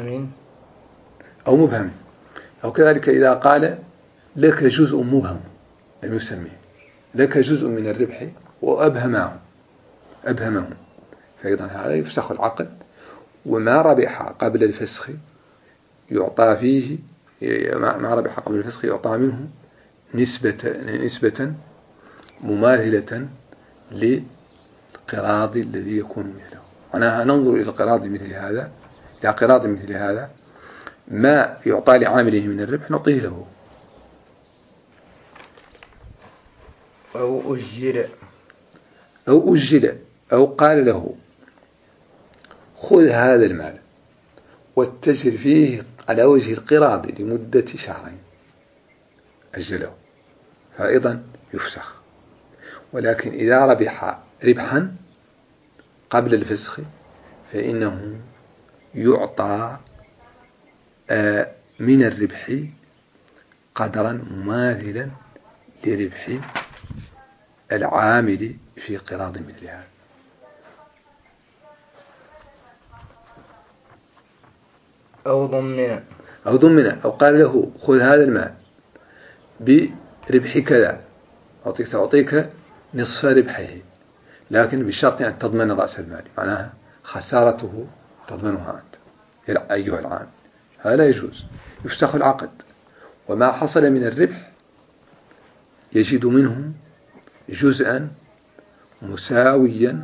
مبهم، أو كذلك إذا قال لك جزء مبهم لم يسميه، لك جزء من الربح وأبهمه، فأيضا هذا يفسخ العقد. وما ربح قبل الفسخ يعطى فيه، ما ربح قبل الفسخ يعطى منه نسبة مماثلة للقراض الذي يكون مثله. معناها ننظر إلى قراض مثل هذا، ما يعطى لعامله من الربح نعطيه له. أو أجل، أو قال له خذ هذا المال واتجر فيه على وجه القراض لمدة شهرين، أجله، فأيضا يفسخ. ولكن إذا ربح ربحا قبل الفسخ فإنه يعطى من الربح قدرا مماثلا لربح العامل في قراض مثل هذا. أو ضمن أو قال له خذ هذا المال بربح كذا، سأعطيك نصف ربحه، لكن بشرط أن تضمن رأس المال، معناها خسارته تضمنها أنت أيها العامل. هذا لا يجوز، يفسخ العقد، وما حصل من الربح يجد منه جزءا مساويا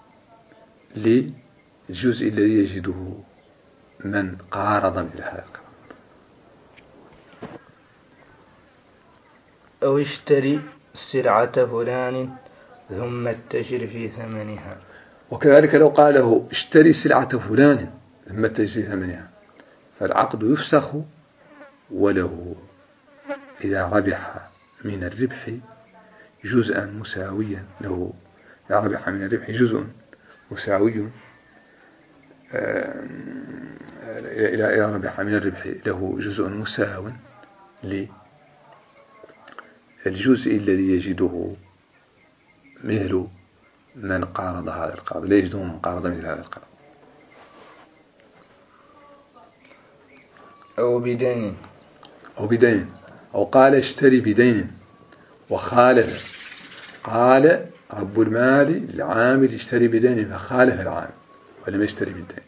للجزء الذي يجده من قارض مثل هذا القرض. أو اشتري سلعة فلان ثم اتجر في ثمنها. وكذلك لو قال له اشتري سلعة فلان ثم اتجر في ثمنها، فالعقد يفسخ، وله إذا ربح من الربح جزءا مساويا له، إذا ربح من الربح جزء مساوي إذا ربح من الربح له جزء مساو للجزء الذي يجده مثل من قارض هذا القرض، لا يجده من قارض مثل هذا القرض. أو بدين أو قال اشتري بدين وخالف، قال رب المال العامل اشتري بدين فخالف العامل ولم يشتري بالدين،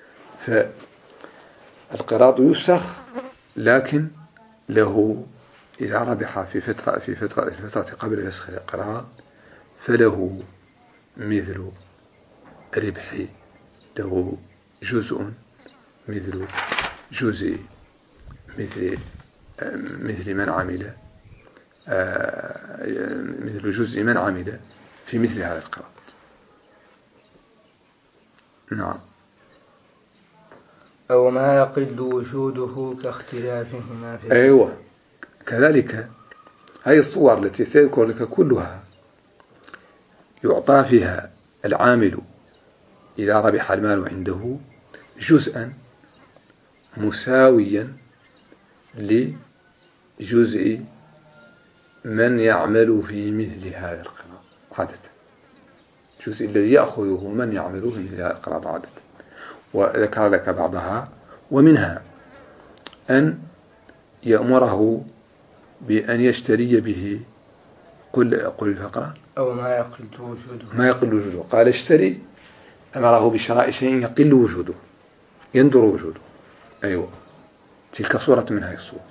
فالقراض يفسخ، لكن له إذا ربح في فترة قبل فسخ القراض فله مثل ربح، له جزء مثل جزء مثل من عمل مثل جزء من عمل في مثل هذا القراض. نعم. أو ما يقل وجوده كاختلافهما في أيوة، كذلك هذه الصور التي تذكر لك كلها يعطى فيها العامل إذا ربح المال عنده جزءا مساويا لجزء من يعمل في مثل هذا القراض عادة، الجزء الذي يأخذه من يعمل في مثل هذا القراض عادة. وذكر لك بعضها، ومنها أن يأمره بأن يشتري به قل الفقرة. أو ما يقل وجوده. قال اشتري، أمره بشراء شيء يقل وجوده، يندر وجوده. أيوة، تلك صورة من هذه الصور.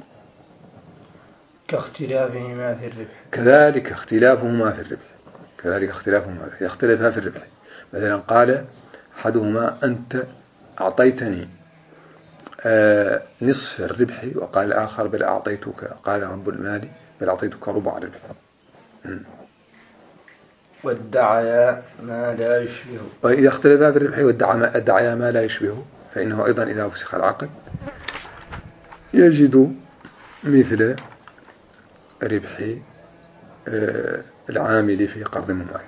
كاختلافهما في الربح. كذلك اختلافهما في الربح، يختلفا في الربح. مثلا قال أحدهما أنت أعطيتني نصف الربح، وقال الآخر بل أعطيتك، قال رب المال بل أعطيتك ربع الربح. وادعيا ما لا يشبه. وإذا اختلفا في الربح وادعيا ما لا يشبه، فإنه أيضا إذا فسخ العقد يجد مثل ربح العامل في قرض مماثل.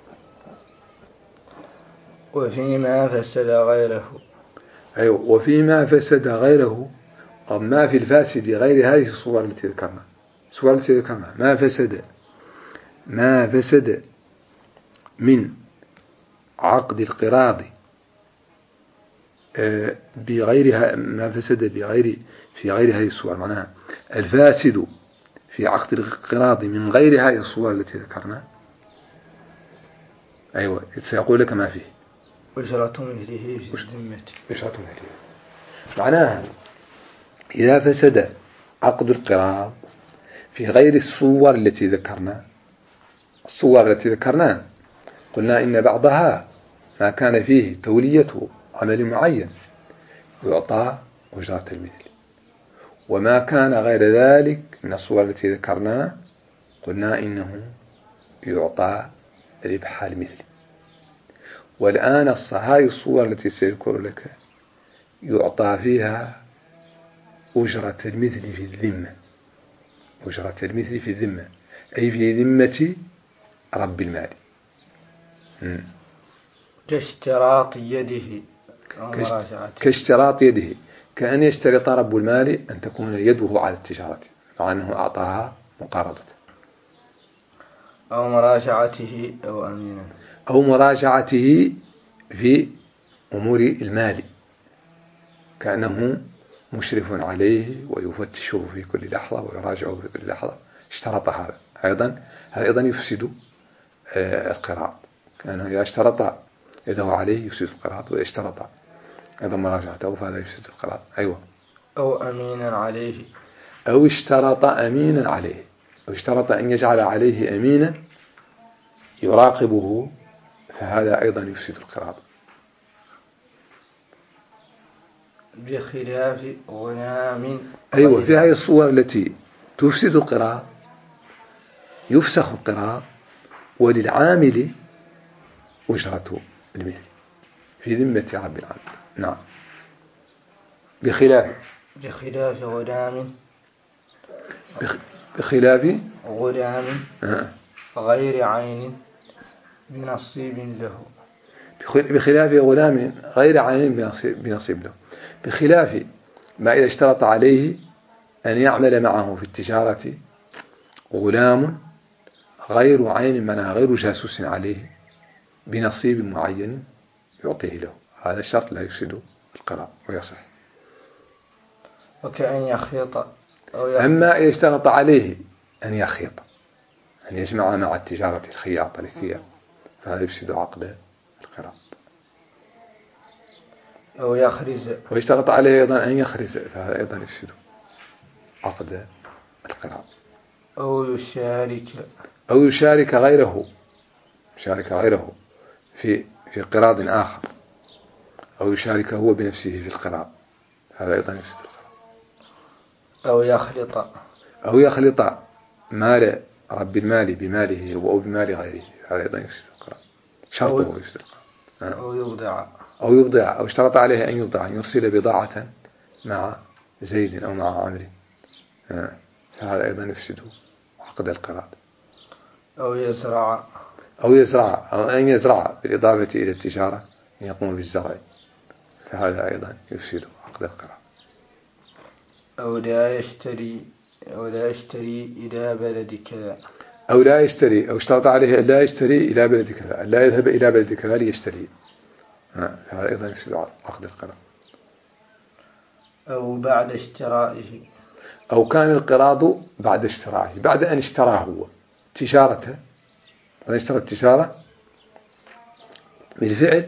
وفيما فسد غيره. أيوة، وفيما فسد غيره، أو ما في الفاسد غير هذه الصور التي ذكرنا، ما فسد من عقد القراض بغيرها، ما فسد في غير هذه الصور، معناها الفاسد في عقد القراض من غير هذه الصور التي ذكرنا. أيوة، سيقول لك ما فيه أجرة مثله في الذمة. معناها إذا فسد عقد القراض في غير الصور التي ذكرنا، قلنا إن بعضها ما كان فيه تولية عمل معين يعطى أجرة المثل، وما كان غير ذلك من الصور التي ذكرنا قلنا إنه يعطى ربح المثل. والآن هذه الصور التي سيذكر لك يعطى فيها أجرة المثل في الذمة، أي في ذمة رب المال. كاشتراط يده أو مراجعته. كاشتراط يده، كأن يشترط رب المال أن تكون يده على التجارة مع أنه أعطاها مقارضة، أو مراجعته أو أمينا، أو مراجعته في أمور المال، كأنه مشرف عليه ويفتشه في كل لحظة ويراجعه في كل لحظة، اشترط هذا أيضا يفسد القراض، كأنه إذا اشترط يده عليه يفسد القراض، وإذا اشترط أيضا مراجعته فهذا يفسد القراض. أيوة. أو أمينا عليه، أو اشترط أمينا عليه، أو اشترط أن يجعل عليه أمينا يراقبه، فهذا أيضا يفسد القراض. بخلاف غلام. أيوة، في هذه الصور التي تفسد القراض يفسخ القراض وللعامل أجرة المثل في ذمة رب العالمين. نعم. بخلاف غلام، بخلاف غلام غير عين بنصيب له، بخلاف غلام غير عين بنصيب له، بخلاف ما إذا اشترط عليه أن يعمل معه في التجارة غلام غير عين، منها غير جاسوس عليه، بنصيب معين يعطيه له، هذا الشرط لا يفسد القراء ويصح. وكأن يخيط أما إذا اشترط عليه أن يخيط، أن يجمع مع التجارة الخياطة للثياب، فهذا يفسد عقد القراء. أو يخرز، واشترط عليه أيضا أن يخرز، فهذا أيضا يفسد عقد القراء. أو يشارك غيره في قراض آخر، أو يشارك هو بنفسه في القراض، هذا أيضا يفسد القراض. أو يخلط مال رب المال بماله أو بمال غيره، هذا أيضا يفسد القراض، شرطه يفسد القراض. أو يبضع، أو اشترط عليه أن يبضع، أن يرسل بضاعة مع زيد أو مع عمرو، فهذا أيضا يفسد عقد القراض. أو يزرع، أو أن يزرع بالإضافة إلى التجارة، أن يقوم بالزرع، فهذا أيضا يفسد عقد القراض. أو لا يشتري إلى بلد كذا، أو لا يشتري، أو اشترط عليه أن لا يشتري إلى بلد كذا، لا يذهب إلى بلد كذا ليشتري، فهذا أيضا يفسد عقد القراض. أو بعد اشترائه، أو كان القراض بعد اشترائه، بعد أن اشتراه هو تجارته، وأن اشترى التجارة بالفعل،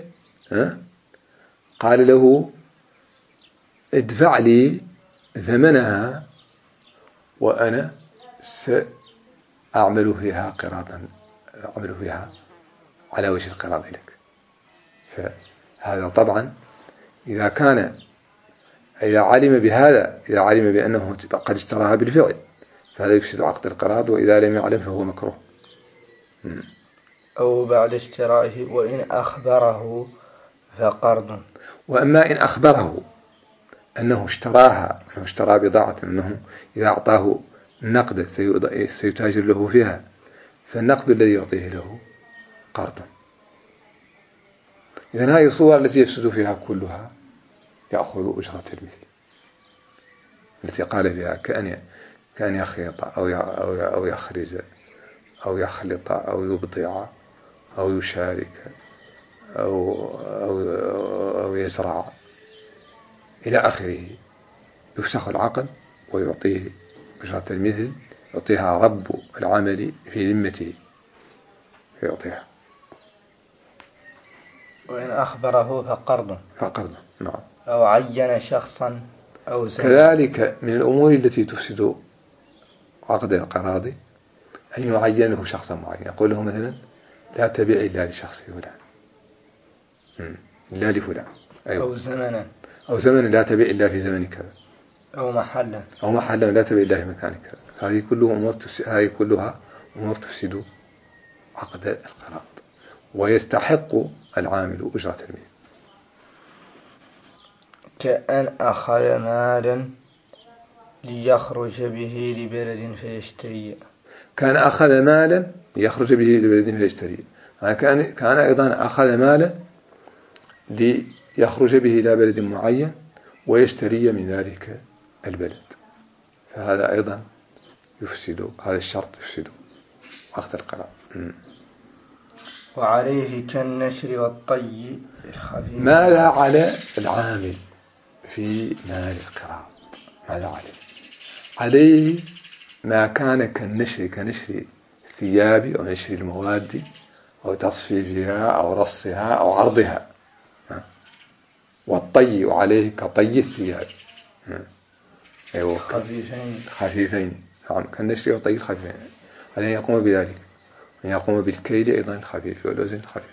قال له ادفع لي ثمنها وأنا سأعمل فيها قراضا، أعمل فيها على وجه القراض لك. فهذا طبعا إذا علم بهذا، إذا علم بأنه قد اشتراها بالفعل، فهذا يفسد عقد القراض، وإذا لم يعلم فهو مكروه. أو بعد اشترائه وإن أخبره فقرض. وأما إن أخبره أنه اشتراها، أنه اشترى بضاعة، أنه إذا أعطاه النقد سيتاجر له فيها، فالنقد الذي يعطيه له قرض. إذن هذه الصور التي يفسد فيها كلها يأخذ أجرة المثل، التي قال فيها كأن يخيط أو يخرز أو يخلط أو يبضع أو يشارك أو يزرع إلى آخره، يفسخ العقد ويعطيه أجرة المثل، يعطيها رب العمل في ذمته فيعطيها. وإن أخبره فقرض. نعم. أو عين شخصا أو زمن. كذلك من الأمور التي تفسد عقد القراض أن يعين له شخصا معين، يقول له مثلا لا تبيع إلا لشخص فلان، إلا لفلان. أيوة. أو زمنا لا تبيع إلا في زمن كذا. أو محلا لا تبيع إلا في مكان كذا. هذه كلها أمور تفسد عقد القراض، ويستحق العامل أجرة المثل. كأن أخذ مالا ليخرج به لبلد فيشتري. كان أخذ مالا ليخرج به لبلد فيشتريه. كان أيضا أخذ مالا ليخرج به إلى بلد معين ويشتري من ذلك البلد، فهذا أيضا يفسد، هذا الشرط يفسد عقد القراض. وعليه كالنشر والطي الخفيف. ماذا على العامل في مال القراض؟ ماذا عليه؟ عليه ما كان كالنشر، كنشر الثياب أو نشر المواد أو تصفيفها أو رصها أو عرضها، والطي عليه كطي الثياب، أيوة خفيفين، نعم كالنشر والطي الخفيفين، عليه يقوم بذلك، يقوم بالكيل أيضا الخفيف والوزن الخفيف.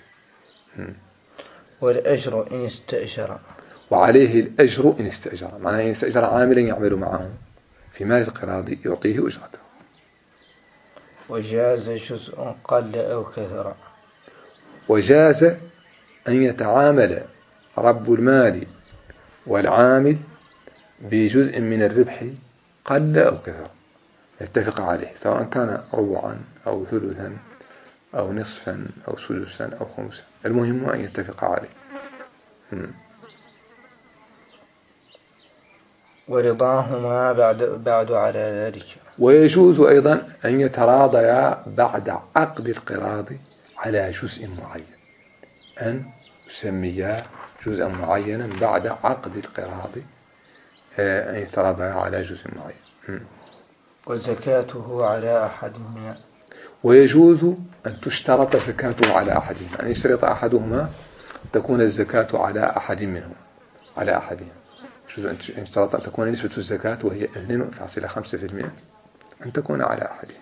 والأجر إن استأجر. وعليه الأجر إن استأجر، معناه إن استأجر عاملا يعمل معه في مال القراض يعطيه أجرته. وجاز جزء قل أو كثر. وجاز أن يتعامل رب المال والعامل بجزء من الربح قل أو كثر، يتفق عليه، سواء كان ربعا أو ثلثا أو نصفا أو سدسا أو خمسا، المهم أن يتفق عليه. ورضاهما بعد على ذلك. ويجوز أيضا أن يتراضيا بعد عقد القراض على جزء معين، أن يسميا جزءا معينا بعد عقد القراض، أن يتراضيا على جزء معين. وزكاته على أحدهما. ويجوز أن تشترط زكاته على أحدهما، أن يشترط أحدهما تكون الزكاة على أحد منهم، على أحدهم. يجوز أن يشترط أن تكون نسبة الزكاة وهي 2.5% أن تكون على أحدهم.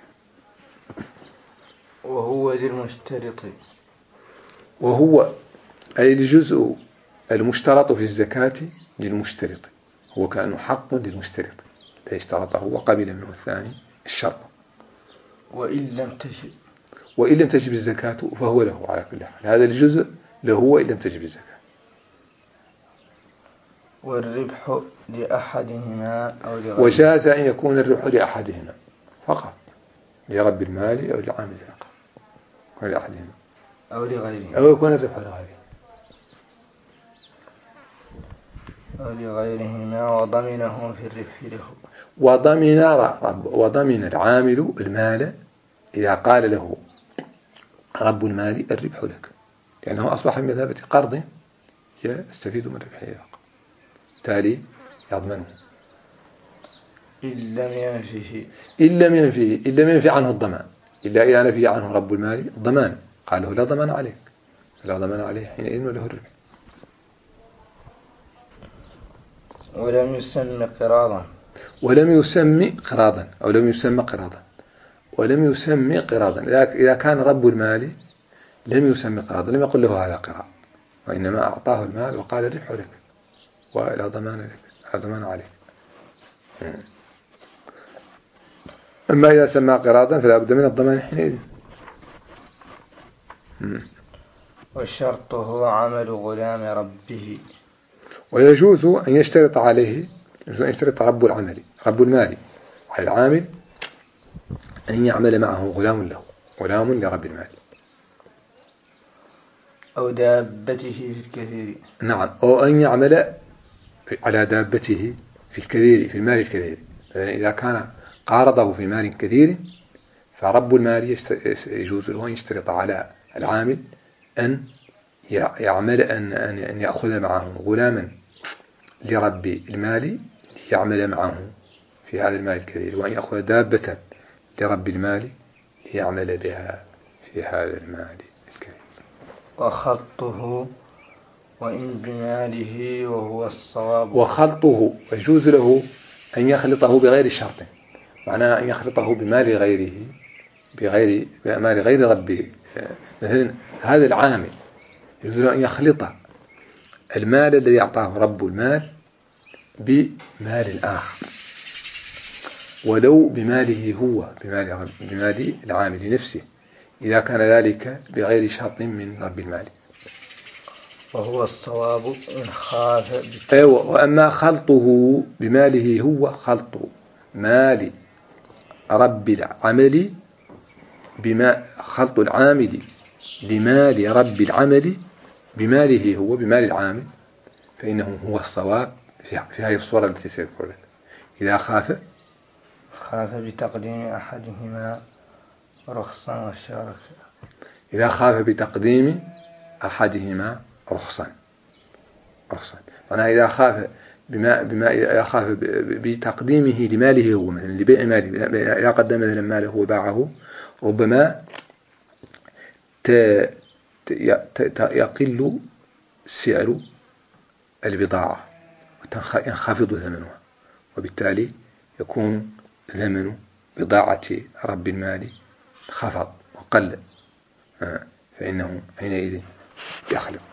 وهو للمشترط. وهو أي الجزء المشترط في الزكاة للمشترط، هو كأنه حق للمشترط فاشترطه وقبل منه الثاني الشرط. وإن لم تجب الزكاة فهو له على كل حال، هذا الجزء له وإن لم تجب الزكاة. والربح لأحدهما أو لغيره. وجاز أن يكون الربح لأحدهما فقط، لرب المال أو لعامل فقط، ولأحدهما أو لغيره، أو يكون الربح لغيره أو لغيرهما وضمنه في الربح له. وضمن العامل المال إذا قال له رب المال الربح لك، لأنه أصبح بمثابة قرض يستفيد من ربحه فقط، بالتالي يضمنه. إن لم ينفي عنه الضمان، إلا إذا نفي عنه رب المال الضمان، قال له لا ضمان عليك، لا ضمان عليه حينئذ له الربح. ولم يسمى قراضا. ولم يسمى قراضا إذا كان رب المال لم يسمى قراضا، لم يقل له هذا قراض، وإنما أعطاه المال وقال الربح لك ولا ضمان لك، لا ضمان عليك. أما إذا سمى قراضا فلا بد من الضمان حينئذ. وشرطه عمل غلام ربه. ويجوز أن يشترط عليه، يجوز أن يشترط رب المال على العامل أن يعمل معه غلام له، غلام لرب المال، أو دابته في الكثير. نعم، أو أن يعمل على دابته في الكثير، في المال الكثير. إذا كان قارضه في مال كثير فرب المال يجوز له أن يشترط على العامل أن يعمل أن يأخذ معه غلاما لرب المال يعمل معه في هذا المال الكثير، وأن يأخذ دابة لرب المال يعمل بها في هذا المال الكثير. وخلطه وإن بماله وهو الصواب. وخلطه يجوز له أن يخلطه بغير شرط، معناه أن يخلطه بمال غيره، بمال غير ربه. مثلا هذا العامل يجوز له أن يخلط المال الذي أعطاه رب المال بمال آخر، ولو بماله هو، بمال العامل نفسه، إذا كان ذلك بغير شرط من رب المال. وهو الصواب إن خاف. وأما خلطه بماله هو خلط مال رب العمل بما خلط العامل بمال رب العمل بماله هو بمال العامل، فإنه هو الصواب في هذه الصورة التي سيذكر لك. إذا خاف بتقديم أحدهما رخصا والشركاء. إذا خاف بتقديم أحدهما رخصا. معناها إذا خاف إذا خاف بتقديمه لماله هو، مثلا لبيع ماله، إذا قدم مثلا ماله وباعه ربما يقل سعر البضاعة وينخفض ثمنها، وبالتالي يكون ثمن بضاعة رب المال خفض وقل، فإنه حينئذ يخلط.